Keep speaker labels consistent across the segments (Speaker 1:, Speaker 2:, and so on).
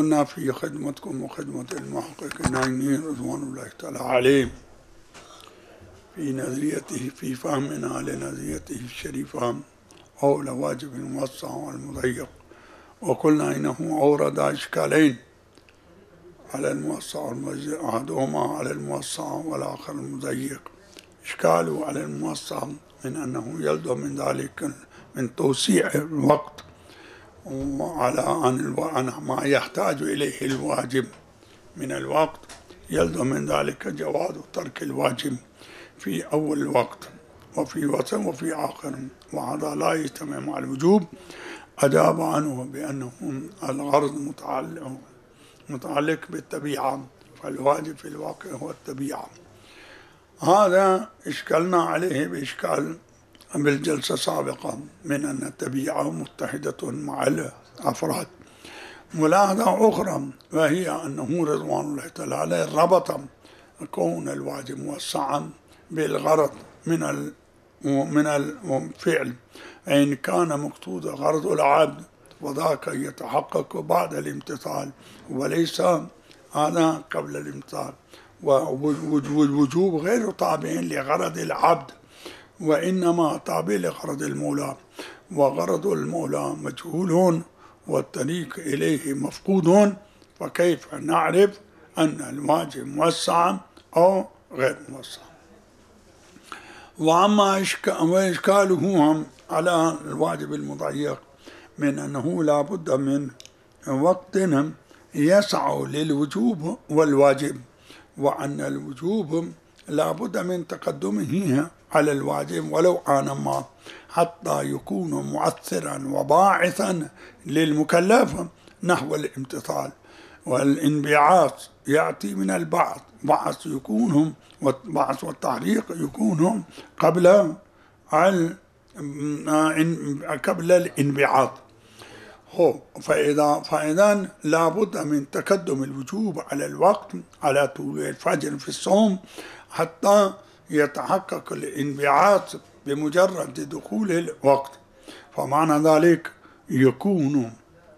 Speaker 1: كنا في خدمتكم وخدمة المحقق النايمين رضوان الله تعالى عليهم في نظريته في فهمنا لنظريته الشريفة حول واجب الموسع والمضيق، وقلنا إنه أورد إشكالين على الموسع والمضيق، أحدهما على الموسع والآخر المضيق. إشكاله على الموسع من أنه يلزم من ذلك من توسيع الوقت وعلى عن ما يحتاج إليه الواجب من الوقت، يلزم من ذلك جواز ترك الواجب في أول الوقت وفي وسط وفي آخر، وهذا لا يجتمع مع الوجوب. أجاب عنه بأنه الغرض متعلق بالطبيعة، فالواجب في الواقع هو الطبيعة. هذا إشكالنا عليه بإشكال بالجلسة السابقة من أن الطبيعة متحدة مع الأفراد. ملاحظة أخرى وهي أنه رضوان الله تعالى ربط كون الواجب موسعا بالغرض من الفعل، إن كان مقصود غرض العبد وذاك يتحقق بعد الامتثال وليس هذا قبل الامتثال، والوجوب غير تابع لغرض العبد وإنما تابع لغرض المولى، وغرض المولى مجهول والطريق إليه مفقود، فكيف نعرف أن الواجب موسع أو غير موسع؟ وأما إشكاله على الواجب المضيق من أنه لا بد من وقت يسع للوجوب والواجب، وأن الوجوب لا بد من تقدمه على الواجب ولو آن ما حتى يكون مؤثرا وباعثا للمكلف نحو الامتثال، والانبعاث يأتي من البعث، بعث يكون والبعث والتحريق يكون قبل الانبعاث. فإذا لا بد من تقدم الوجوب على الوقت على طلوع الفجر في الصوم حتى يتحقق الانبعاث بمجرد دخول الوقت، فمعنى ذلك يكون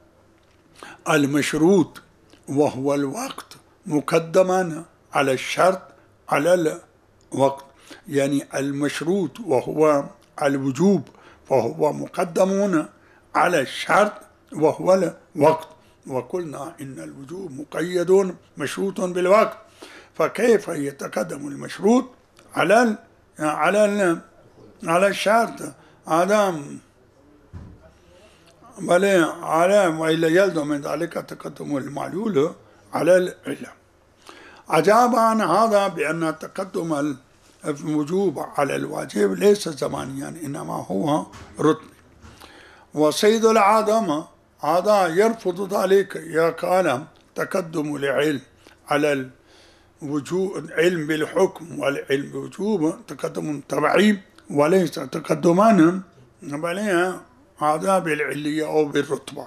Speaker 1: المشروط وهو الوقت مقدما على الشرط على الوقت، يعني المشروط وهو الوجوب فهو مقدم على الشرط وهو الوقت، وقلنا إن الوجوب مقيد مشروط بالوقت، فكيف يتقدم المشروط على الشرط؟ هذا وإلا يلزم من ذلك تقدم المعلول على العلة. أجاب عن هذا بأن تقدم الوجوب على الواجب ليس زمانيا إنما هو رتبي، وسيد العادم هذا يرفض ذلك، يقال تقدم العلم على الوجوب، علم بالحكم والعلم بالوجوب تقدم تبعي وليس تقدما بل هذا بالعلية أو بالرتبة.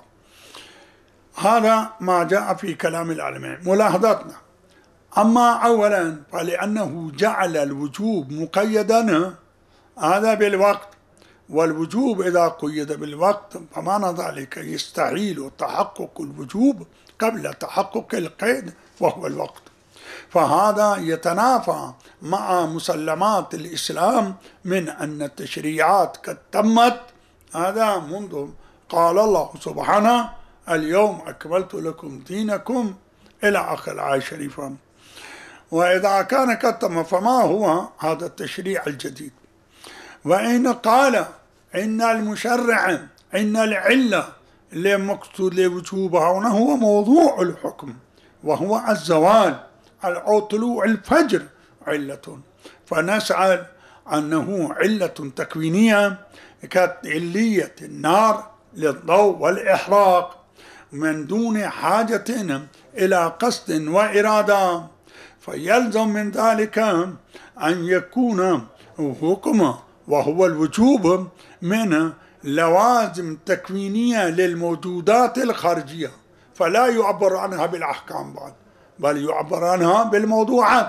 Speaker 1: هذا ما جاء في كلام العلماء. ملاحظتنا أما أولا فلأنه جعل الوجوب مقيدا هذا بالوقت، والوجوب إذا قيد بالوقت فمعنى ذلك يستحيل تحقق الوجوب قبل تحقق القيد وهو الوقت، فهذا يتنافى مع مسلمات الإسلام من أن التشريعات قد تمت هذا منذ قال الله سبحانه اليوم أكملت لكم دينكم إلى آخر الآية الشريفة. وإذا كان قد تم فما هو هذا التشريع الجديد؟ وإن قال إن المشرع إن العلة لمقصود لوجوبها هنا هو موضوع الحكم وهو الزوال أو طلوع الفجر علة، فنسأل أنه علة تكوينية كعلية النار للضوء والإحراق من دون حاجة إلى قصد وإرادة، فيلزم من ذلك أن يكون حكم وهو الوجوب من لوازم تكوينية للموجودات الخارجية، فلا يعبر عنها بالأحكام بعد بل يعبر عنها بالموضوعات.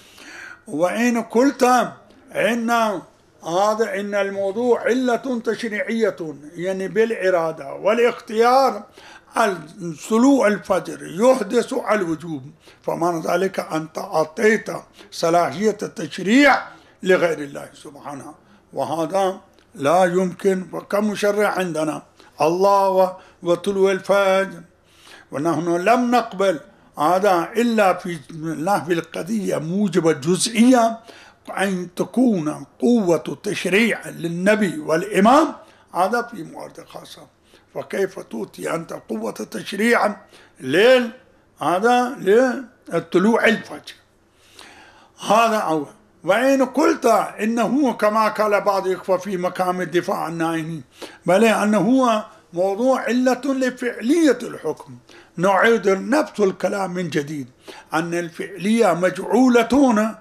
Speaker 1: وإن قلت إن الموضوع علة تشريعية يعني بالإرادة والاختيار، طلوع الفجر يحدث الوجوب، فمعنى ذلك أنت أعطيت صلاحية التشريع لغير الله سبحانه، وهذا لا يمكن. وكم مشرع عندنا الله وطلوع الفجر، ونحن لم نقبل هذا إلا في القضية موجبة جزئية أن تكون قوة تشريع للنبي والإمام، هذا في موارد خاصة. فكيف توتي أنت قوة تشريع هذا لطلوع الفجر؟ هذا أول. وإن قلت إنه كما قال بعض الإخوة في مقام الدفاع عن النائمين، بل أنه هو موضوع علة لفعلية الحكم، نعيد نفس الكلام من جديد، أن الفعلية مجعولة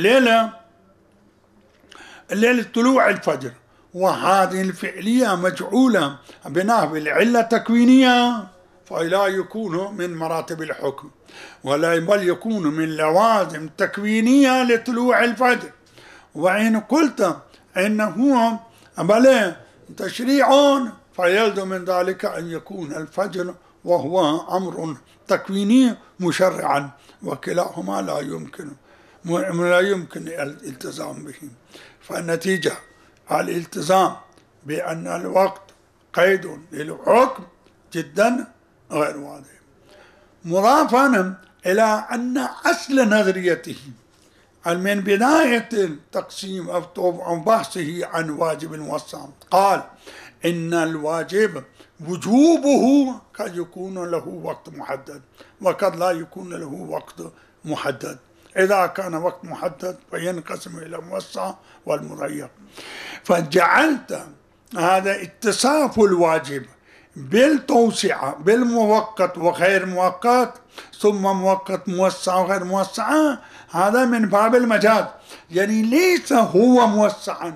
Speaker 1: لطلوع الفجر، وهذه الفعلية مجعولة بنحو العلة التكوينية، فلا يكون من مراتب الحكم، ولا بل يكون من لوازم تكوينية لطلوع الفجر. وإن قلت إنه بل تشريع، فيلزم من ذلك أن يكون الفجر وهو أمر تكويني مشرعا، وكلاهما لا يمكن الالتزام به. فالنتيجة الالتزام بأن الوقت قيد للحكم جدا غير واضح، مضافا إلى أن أصل نظريته من بداية التقسيم أو بحثه عن واجب موسع قال إن الواجب وجوبه قد يكون له وقت محدد وقد لا يكون له وقت محدد. إذا كان وقت محدد فينقسم إلى موسع والمضيق، فجعلت هذا اتصاف الواجب بالتوسعة بالمؤقت وغير مؤقت، ثم مؤقت موسع وغير موسع، هذا من باب المجاز، يعني ليس هو موسعا،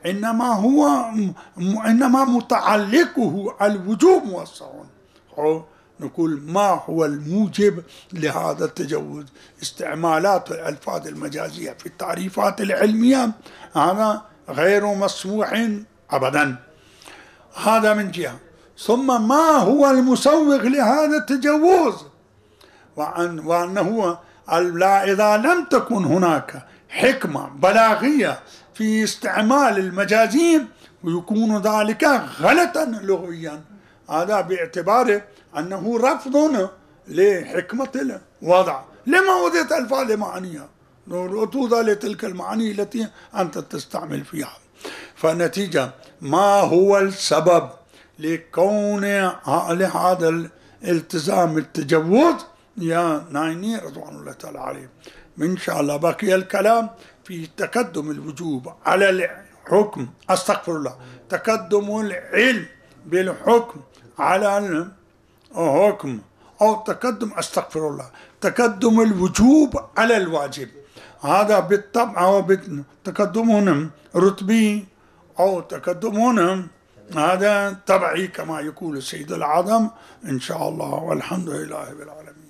Speaker 1: إنما متعلقه الوجوب موسع. نقول ما هو الموجب لهذا التجوز؟ استعمالات الألفاظ المجازية في التعريفات العلمية هذا غير مسموح أبدا، هذا من جهة. ثم ما هو المسوغ لهذا التجوز؟ وأنه إذا لم تكن هناك حكمة بلاغية في استعمال المجازين ويكون ذلك غلطا لغويا، هذا باعتباره أنه رفض لحكمة الوضع. لما وضعت ألفاظ معانيها وتوضع لتلك المعاني التي أنت تستعمل فيها؟ فالنتيجة ما هو السبب لكون لهذا الالتزام التجوز يا نايني رضوان الله تعالى عليه؟ إن شاء الله بقي الكلام في تقدم الوجوب على الحكم، أستغفر الله، تقدم العلم بالحكم على الحكم، أو أستغفر الله، تقدم الوجوب على الواجب، هذا بالطبع أو تقدم رتبي أو تقدم هذا طبعي كما يقول السيد الأعظم إن شاء الله، والحمد لله رب العالمين.